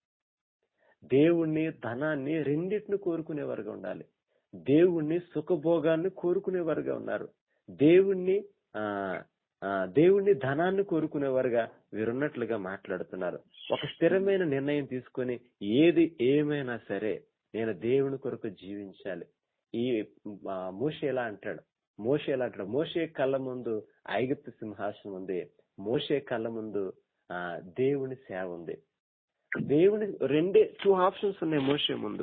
దేవుణ్ణి ధనాన్ని రెండింటిని కోరుకునేవారుగా ఉండాలి. దేవుణ్ణి సుఖభోగాన్ని కోరుకునేవారుగా ఉన్నారు. దేవుణ్ణి ఆ ఆ దేవుణ్ణి ధనాన్ని కోరుకునేవారుగా వీరున్నట్లుగా మాట్లాడుతున్నారు. ఒక స్థిరమైన నిర్ణయం తీసుకొని ఏది ఏమైనా సరే నేను దేవుని కొరకు జీవించాలి. ఈ మోషే ఎలా అంటాడు, మోషే ఎలా అంటాడు మోషే కళ్ళ ముందు ఐగుప్తు సింహాసనం ఉంది, మోషే కళ్ళ ముందు ఆ దేవుని సేవ ఉంది. దేవుని రెండే టూ ఆప్షన్స్ ఉన్నాయి మోషే ముందు.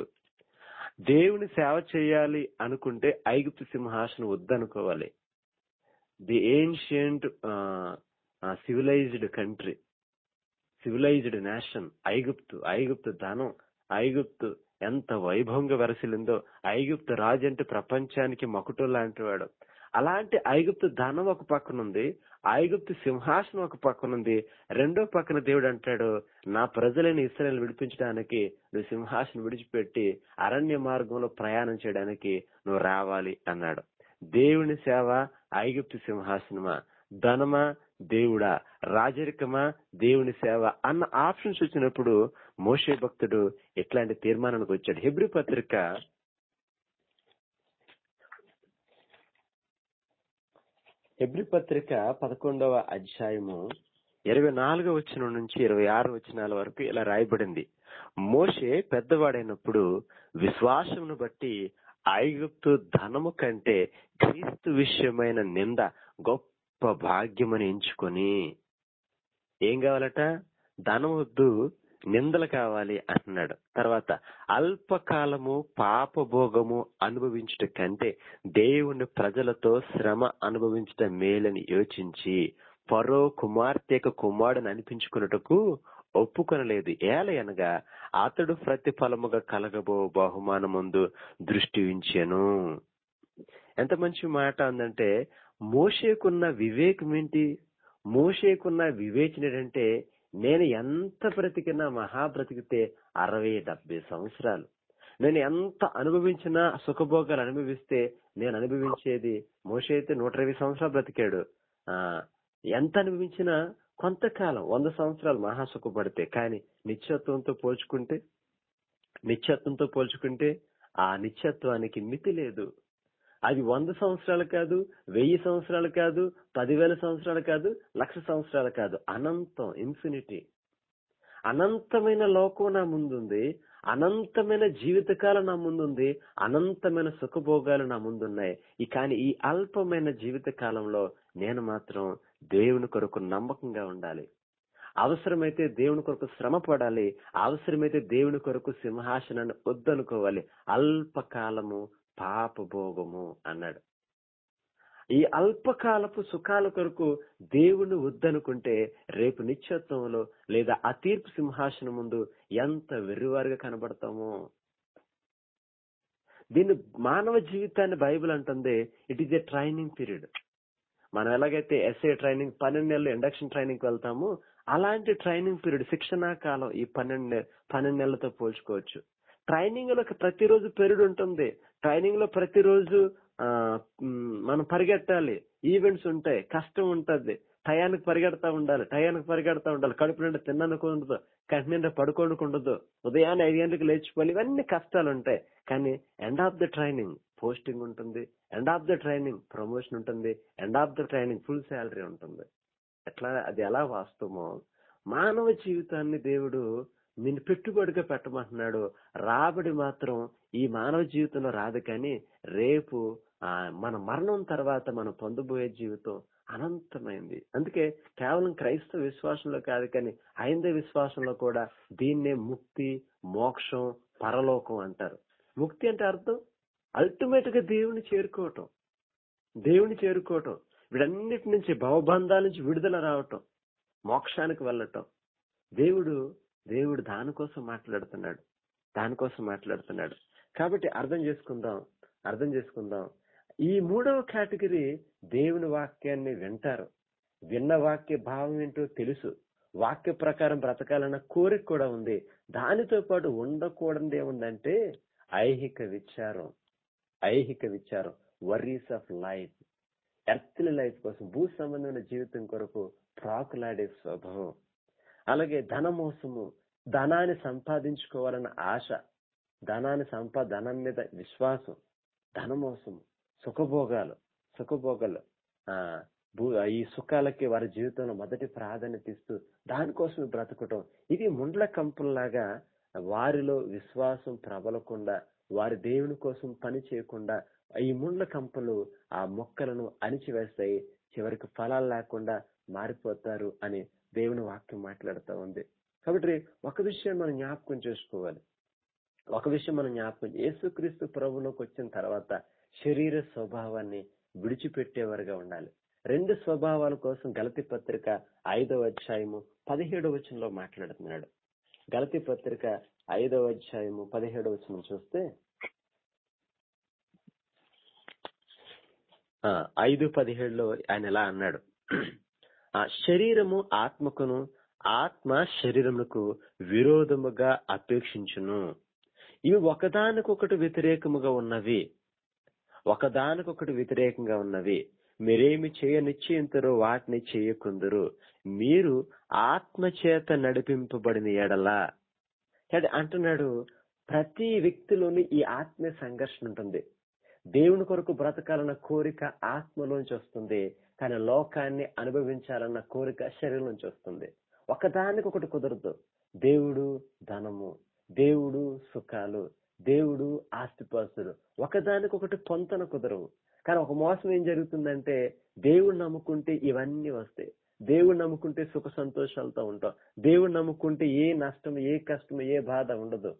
దేవుని సేవ చేయాలి అనుకుంటే ఐగుప్తు సింహాసనం వద్దనుకోవాలి. The ancient civilized country, civilized nation ఐగుప్తు. ఐగుప్తు ధనం, ఐగుప్తు ఎంత వైభవంగా వెరసిలిందో. ఐగుప్తు రాజు అంటే ప్రపంచానికి మకుటో లాంటి వాడు. అలాంటి ఐగుప్తు ధనం ఒక పక్కన ఉంది, ఐగుప్తు సింహాసనం ఒక పక్కన ఉంది. రెండో పక్కన దేవుడు అంటాడు, నా ప్రజలని ఇశ్రాయేలు విడిపించడానికి నువ్వు సింహాసనం విడిచిపెట్టి అరణ్య మార్గంలో ప్రయాణం చేయడానికి నువ్వు రావాలి అన్నాడు. దేవుని సేవ ఐగుప్తు సింహాసనమా, ధనమా దేవుడా, రాజరికమా దేవుని సేవ అన్న ఆప్షన్స్ వచ్చినప్పుడు మోషే భక్తుడు ఇట్లాంటి తీర్మానానికి వచ్చాడు. హెబ్రీ పత్రిక హెబ్రీ పత్రిక పదకొండవ అధ్యాయము ఇరవై నాలుగో వచనం నుంచి ఇరవై ఆరు వచనాల వరకు ఇలా రాయబడింది. మోషే పెద్దవాడైనప్పుడు విశ్వాసమును బట్టి ఐగుప్తు ధనము కంటే క్రీస్తు విషయమైన నింద గొప్ప భాగ్యమని ఎంచుకొని, ఏం కావాలట, ధనం వద్దు నిందలు కావాలి అన్నాడు. తర్వాత అల్పకాలము పాపభోగము అనుభవించుట కంటే దేవుని ప్రజలతో శ్రమ అనుభవించటం మేలని యోచించి ఫరో కుమార్తె కుమారుని అనిపించుకున్నటకు ఒప్పుకొనలేదు. ఏలయనగా అతడు ప్రతిఫలముగా కలగబో బహుమానముందు దృష్టి ఉంచెను. ఎంత మంచి మాట ఉందంటే, మోషేకున్న వివేకం ఏంటి, మోషేకున్న వివేచన ఏంటంటే, నేను ఎంత బ్రతికినా మహా బ్రతికితే అరవై డెబ్బై సంవత్సరాలు, నేను ఎంత అనుభవించినా సుఖభోగాలు అనుభవిస్తే నేను అనుభవించేది, మోషే అయితే నూట ఇరవై సంవత్సరాలు బ్రతికాడు, ఆ ఎంత అనుభవించినా కొంతకాలం వంద సంవత్సరాలు మహా సుఖపడితే. కానీ నిత్యత్వంతో పోల్చుకుంటే నిత్యత్వంతో పోల్చుకుంటే ఆ నిత్యత్వానికి మితి లేదు. అది వంద సంవత్సరాలు కాదు, వెయ్యి సంవత్సరాలు కాదు, పదివేల సంవత్సరాలు కాదు, లక్ష సంవత్సరాలు కాదు, అనంతం, ఇన్ఫినిటీ. అనంతమైన లోకం నా ముందుంది, అనంతమైన జీవితకాలం నా ముందుంది, అనంతమైన సుఖభోగాలు నా ముందున్నాయి. ఈ కానీ ఈ అల్పమైన జీవిత కాలంలో నేను మాత్రం దేవుని కొరకు నమ్మకంగా ఉండాలి. అవసరమైతే దేవుని కొరకు శ్రమ పడాలి, అవసరమైతే దేవుని కొరకు సింహాసనాన్ని వద్దనుకోవాలి. అల్పకాలము పాపభోగము అన్నాడు. ఈ అల్పకాలపు సుఖాల కొరకు దేవుని వద్దనుకుంటే రేపు నిత్యత్వంలో లేదా ఆ తీర్పు సింహాసనం ముందు ఎంత వెర్రివారుగా కనబడతామో. దీన్ని మానవ జీవితాన్ని బైబిల్ అంటుంది, it is a training period. మనం ఎలాగైతే ఎస్ఏ ట్రైనింగ్ పన్నెండు నెలలు ఇండక్షన్ ట్రైనింగ్ వెళ్తామో అలాంటి ట్రైనింగ్ పీరియడ్, శిక్షణా కాలం ఈ పన్నెండు పన్నెండు నెలలతో పోల్చుకోవచ్చు. ట్రైనింగ్ లో ప్రతిరోజు పెరుడు ఉంటుంది. ట్రైనింగ్ లో ప్రతిరోజు ఆ మనం పరిగెట్టాలి, ఈవెంట్స్ ఉంటాయి, కష్టం ఉంటది, టయానికి పరిగెడతా ఉండాలి, టయానికి పరిగెడతా ఉండాలి, కడుపు నిండా తిననుకుండదు, కంటి నిండా పడుకోనుకుండదు, ఉదయాన్నే ఐదు గంటలకు లేచిపోవాలి. ఇవన్నీ కష్టాలు ఉంటాయి. కానీ end of the training posting ఉంటుంది, end of the training promotion ఉంటుంది, end of the training full salary ఉంటుంది. ఎట్లా అది ఎలా వాస్తవమో మానవ జీవితాన్ని దేవుడు నిన్ను పెట్టుబడిగా పెట్టమంటున్నాడు. రాబడి మాత్రం ఈ మానవ జీవితంలో రాదు, కానీ రేపు ఆ మన మరణం తర్వాత మనం పొందబోయే జీవితం అనంతమైంది. అందుకే కేవలం క్రైస్తవ విశ్వాసంలో కాదు, కానీ హైందవ విశ్వాసంలో కూడా దీన్నే ముక్తి, మోక్షం, పరలోకం అంటారు. ముక్తి అంటే అర్థం అల్టిమేట్ గా దేవుని చేరుకోవటం, దేవుని చేరుకోవటం, వీటన్నిటి నుంచి భవబంధాల నుంచి విడుదల రావటం, మోక్షానికి వెళ్ళటం. దేవుడు దేవుడు దానికోసం మాట్లాడుతున్నాడు, దానికోసం మాట్లాడుతున్నాడు. కాబట్టి అర్థం చేసుకుందాం, అర్థం చేసుకుందాం. ఈ మూడవ కేటగిరీ దేవుని వాక్యాన్ని వింటారు, విన్న వాక్య భావం ఏంటో తెలుసు, వాక్య ప్రకారం బ్రతకాలన్న కోరిక కూడా ఉంది. దానితో పాటు ఉండకూడదు ఏముందంటే ఐహిక విచారం, ఐహిక విచారం, worries of life, earthly life కోసం, భూ సంబంధమైన జీవితం కొరకు ప్రాకులాడే స్వభావం. అలాగే ధనమోసము, ధనాన్ని సంపాదించుకోవాలన్న ఆశ, ధనాన్ని సంపా ధనం మీద విశ్వాసం, ధనమోసము, సుఖభోగాలు, సుఖభోగాలు ఆ భూ ఈ సుఖాలకి వారి జీవితంలో మొదటి ప్రాధాన్యత ఇస్తూ దానికోసం బ్రతకటం. ఇది ముండ్ల కంపుల్లాగా వారిలో విశ్వాసం ప్రబలకుండా, వారి దేవుని కోసం పని చేయకుండా ఈ ముండ్ల కంపలు ఆ మొక్కలను అణిచివేస్తాయి, చివరికి ఫలాలు లేకుండా మారిపోతారు అని దేవుని వాక్యం మాట్లాడుతూ ఉంది. కాబట్టి ఒక విషయం మనం జ్ఞాపకం చేసుకోవాలి, ఒక విషయం మనం జ్ఞాపకం, యేసుక్రీస్తు ప్రభువులోకి వచ్చిన తర్వాత శరీర స్వభావాన్ని విడిచిపెట్టేవారుగా ఉండాలి. రెండు స్వభావాల కోసం గలతీ పత్రిక ఐదవ అధ్యాయము పదిహేడవ వచనంలో మాట్లాడుతున్నాడు. గలతీ పత్రిక ఐదవ అధ్యాయము పదిహేడవ వచనం చూస్తే ఆ ఐదు పదిహేడులో ఆయన ఎలా అన్నాడు, ఆ శరీరము ఆత్మకును, ఆత్మ శరీరమునకు విరోధముగా అపేక్షించును, ఇవి ఒకదానికొకటి వ్యతిరేకముగా ఉన్నవి, ఒకదానికొకటి వ్యతిరేకంగా ఉన్నవి. మీరేమి చేయ నిశ్చయించరో వాటిని చేయకుందరు, మీరు ఆత్మ చేత నడిపింపబడిన ఎడలా అంటున్నాడు. ప్రతి వ్యక్తిలోని ఈ ఆత్మీయ సంఘర్షణ ఉంటుంది. దేవుని కొరకు బ్రతకాలన్న కోరిక ఆత్మలోంచి వస్తుంది, కానీ లోకాన్ని అనుభవించాలన్న కోరిక శరీరం నుంచి వస్తుంది. ఒకదానికొకటి కుదరదు. దేవుడు ధనము, దేవుడు సుఖాలు, దేవుడు ఆస్తిపాస్తులు, ఒకదానికొకటి పొంతన కుదరవు. కానీ ఒక మోసం ఏం జరుగుతుందంటే దేవుడు నమ్ముకుంటే ఇవన్నీ వస్తాయి, దేవుడు నమ్ముకుంటే సుఖ సంతోషాలతో ఉంటాం, దేవుడు నమ్ముకుంటే ఏ నష్టం, ఏ కష్టం, ఏ బాధ ఉండదు.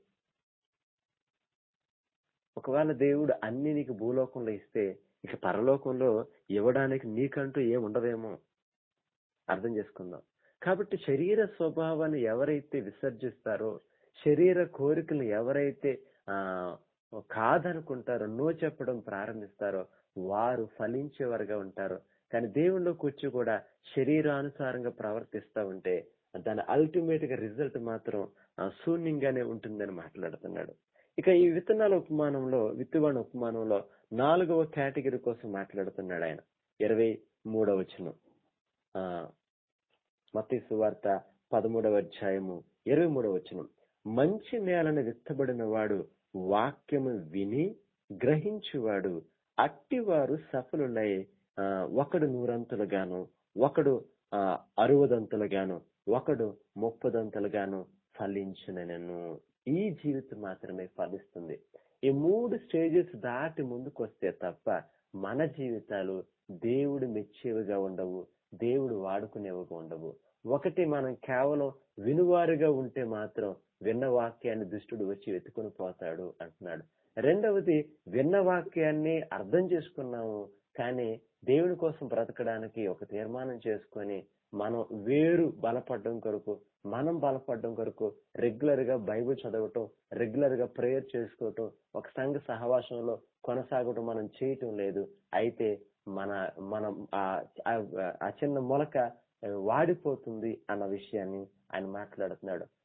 ఒకవేళ దేవుడు అన్ని నీకు భూలోకంలో ఇస్తే ఇక పరలోకంలో ఇవ్వడానికి నీకంటూ ఏం ఉండవేమో. అర్థం చేసుకుందాం. కాబట్టి శరీర స్వభావాన్ని ఎవరైతే విసర్జిస్తారో, శరీర కోరికలను ఎవరైతే ఆ కాదనుకుంటారో, నో చెప్పడం ప్రారంభిస్తారో వారు ఫలించేవారుగా ఉంటారు. కానీ దేవుళ్ళలోకి వచ్చి కూడా శరీరానుసారంగా ప్రవర్తిస్తూ ఉంటే దాని అల్టిమేట్ గా రిజల్ట్ మాత్రం శూన్యంగానే ఉంటుందని మాట్లాడుతున్నాడు. ఇక ఈ విత్తనాల ఉపమానంలో, విత్తువాని ఉపమానంలో నాలుగవ కేటగిరీ కోసం మాట్లాడుతున్నాడు ఆయన. ఇరవై మూడవ వచనం, ఆ మత్తయి సువార్త పదమూడవ అధ్యాయము ఇరవై మూడవ వచనం, మంచి నేలను విత్తబడిన వాడు వాక్యము విని గ్రహించువాడు, అట్టివారు సఫలులై ఆ ఒకడు నూరంతులుగాను, ఒకడు ఆ అరవదంతులుగాను, ఒకడు ముప్పదంతులుగాను ఫలించునను. ఈ జీవితం మాత్రమే ఫలిస్తుంది. ఈ మూడు స్టేజెస్ దాటి ముందుకు వస్తే తప్ప మన జీవితాలు దేవుడు మెచ్చేవిగా ఉండవు, దేవుడు వాడుకునేవిగా ఉండవు. ఒకటి, మనం కేవలం వినువారుగా ఉంటే మాత్రం విన్న వాక్యాన్ని దుష్టుడు వచ్చి వెతుకుని పోతాడు అంటున్నాడు. రెండవది, విన్న వాక్యాన్ని అర్థం చేసుకున్నాము, కానీ దేవుని కోసం బ్రతకడానికి ఒక తీర్మానం చేసుకొని మనం వేరు బలపడడం కొరకు, మనం బలపడడం కొరకు రెగ్యులర్ గా బైబిల్ చదవటం, రెగ్యులర్ గా ప్రేయర్ చేసుకోవటం, ఒక సంఘ సహవాసంలో కొనసాగటం మనం చేయటం లేదు. అయితే మన మనం ఆ చిన్న మొలక వాడిపోతుంది అన్న విషయాన్ని ఆయన మాట్లాడుతున్నాడు.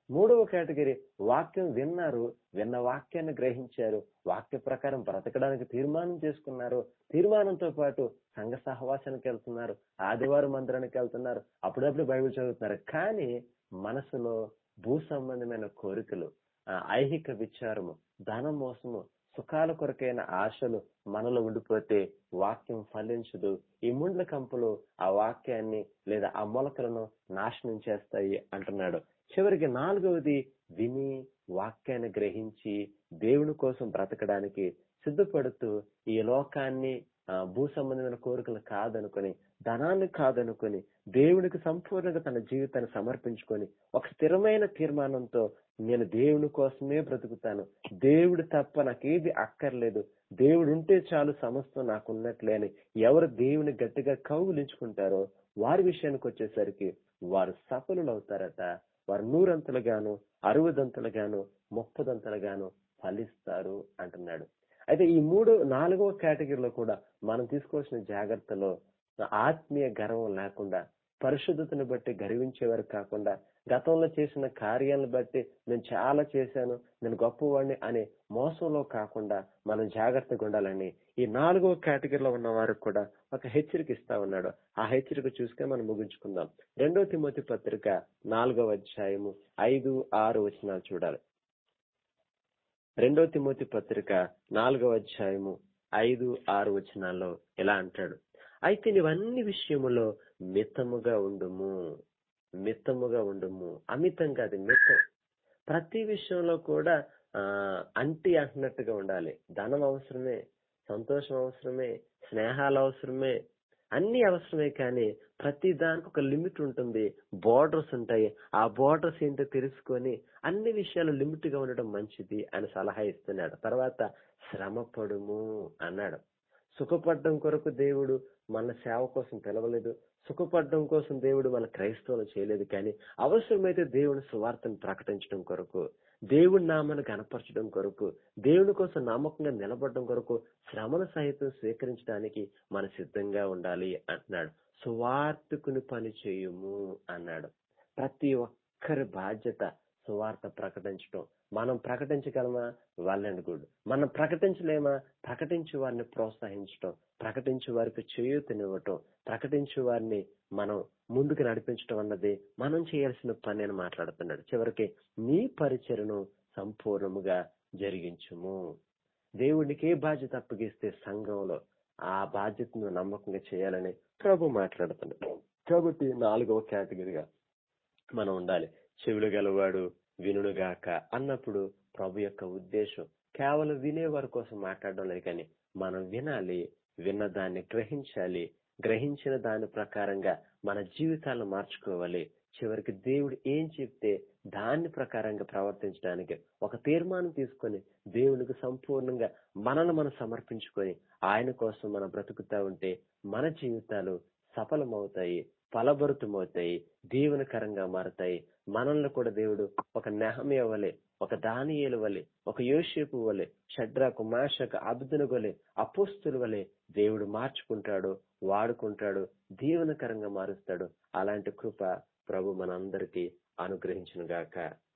మూడవ కేటగిరీ వాక్యం విన్నారు, విన్న వాక్యాన్ని గ్రహించారు, వాక్య ప్రకారం బ్రతకడానికి తీర్మానం చేసుకున్నారు, తీర్మానంతో పాటు సంఘ సహవాసానికి వెళ్తున్నారు, ఆదివారం మందిరానికి వెళ్తున్నారు, అప్పుడప్పుడు బైబిల్ చదువుతున్నారు. కానీ మనసులో భూ సంబంధమైన కోరికలు, ఆ, ఐహిక విచారము, ధన మోసము, సుఖాల కొరకైన ఆశలు మనలో ఉండిపోతే వాక్యం ఫలించదు. ఈ ముండ్ల కంపులు ఆ వాక్యాన్ని లేదా ఆ మొలకలను నాశనం చేస్తాయి అంటున్నాడు. చివరికి నాలుగవది విని వాక్యాన్ని గ్రహించి దేవుని కోసం బ్రతకడానికి సిద్ధపడుతూ ఈ లోకాన్ని, ఆ, భూ సంబంధమైన కోరికలు కాదనుకొని, ధనాన్ని కాదనుకొని, దేవునికి సంపూర్ణంగా తన జీవితాన్ని సమర్పించుకొని ఒక స్థిరమైన తీర్మానంతో నేను దేవుని కోసమే బ్రతుకుతాను, దేవుడు తప్ప నాకేది అక్కర్లేదు, దేవుడు ఉంటే చాలు సమస్తం నాకున్నట్లే అని ఎవరు దేవుని గట్టిగా కౌగులించుకుంటారో వారి విషయానికి వచ్చేసరికి వారు సఫలులు అవుతారట. వారు నూరంతలుగాను, అరవదంతలుగాను, ముప్పదంతలుగాను ఫలిస్తారు అంటున్నాడు. అయితే ఈ మూడు నాలుగవ కేటగిరీలో కూడా మనం తీసుకోవాల్సిన జాగ్రత్తలో ఆత్మీయ గర్వం లేకుండా, పరిశుద్ధతను బట్టి గర్వించేవారు కాకుండా, గతంలో చేసిన కార్యాలను బట్టి నేను చాలా చేశాను, నేను గొప్పవాడిని అనే మోసంలో కాకుండా మనం జాగ్రత్తగా ఉండాలని ఈ నాలుగవ కేటగిరీలో ఉన్న వారికి కూడా ఒక హెచ్చరిక ఇస్తా ఉన్నాడు. ఆ హెచ్చరిక చూసుకొని మనం ముగించుకుందాం. రెండో తిమోతి పత్రిక నాలుగవ అధ్యాయము ఐదు ఆరు వచనాలు చూడాలి. రెండో తిమోతి పత్రిక నాలుగవ అధ్యాయము ఐదు ఆరు వచనాల్లో ఇలా అంటాడు, అయితే నీవన్ని విషయములో మితముగా ఉండుము, మితముగా ఉండుము. అమితంగా, అది మితం. ప్రతి విషయంలో కూడా ఆ అంటి అంటున్నట్టుగా ఉండాలి. ధనం అవసరమే, సంతోషం అవసరమే, స్నేహాలు అవసరమే, అన్ని అవసరమే. కానీ ప్రతి దానికి ఒక లిమిట్ ఉంటుంది, బోర్డర్స్ ఉంటాయి. ఆ బోర్డర్స్ ఏంటో తెలుసుకొని అన్ని విషయాలు లిమిట్ గా ఉండడం మంచిది అని సలహా ఇస్తున్నాడు. తర్వాత శ్రమపడుము అన్నాడు. సుఖపడడం కొరకు దేవుడు మన సేవ కోసం పిలవలేదు, సుఖపడడం కోసం దేవుడు మన క్రైస్తవులు చేయలేదు. కానీ అవసరమైతే దేవుని సువార్తను ప్రకటించడం కొరకు, దేవుడి నామాన్ని కనపరచడం కొరకు, దేవుని కోసం నమ్మకంగా నిలబడడం కొరకు శ్రమను సహితం స్వీకరించడానికి మన సిద్ధంగా ఉండాలి అంటున్నాడు. సువార్తకుని పని చేయుము అన్నాడు. ప్రతి ఒక్కరి బాధ్యత సువార్త ప్రకటించడం. మనం ప్రకటించగలమా? Well and good. మనం ప్రకటించలేమా? ప్రకటించే వారిని ప్రోత్సహించడం, ప్రకటించే వారికి చేయూతనివ్వటం, ప్రకటించే వారిని మనం ముందుకు నడిపించడం అన్నది మనం చేయాల్సిన పని అని మాట్లాడుతున్నాడు. చివరికి నీ పరిచర్ను సంపూర్ణముగా జరిగించుము. దేవుడికి ఏ బాధ్యత అప్పగిస్తే సంఘంలో ఆ బాధ్యతను నమ్మకంగా చేయాలని ప్రభు మాట్లాడుతున్నాడు. కాబట్టి నాలుగవ కేటగిరీగా మనం ఉండాలి. చెవులు గలవాడు వినుగాక అన్నప్పుడు ప్రభు యొక్క ఉద్దేశం కేవలం వినేవారి కోసం మాట్లాడడం లేదు, కానీ మనం వినాలి, విన్న దాన్ని గ్రహించాలి, గ్రహించిన దాని ప్రకారంగా మన జీవితాలను మార్చుకోవాలి. చివరికి దేవుడు ఏం చెప్తే దాని ప్రకారంగా ప్రవర్తించడానికి ఒక తీర్మానం తీసుకొని దేవునికి సంపూర్ణంగా మనల్ని మనం సమర్పించుకొని ఆయన కోసం మనం బ్రతుకుతా ఉంటే మన జీవితాలు సఫలమవుతాయి, ఫలభరితమవుతాయి, దీవెనకరంగా మారతాయి. మనల్ని కూడా దేవుడు ఒక నెహమ్యా వలె, ఒక దానియేలు వలె, ఒక యోసేపు వలె, షడ్రకు, మేషకు, అబేద్నెగో వలె, అపోస్తలుల వలె దేవుడు మార్చుకుంటాడు, వాడుకుంటాడు, దీవెనకరంగా మారుస్తాడు. అలాంటి కృప ప్రభు మనందరికీ అనుగ్రహించును గాక.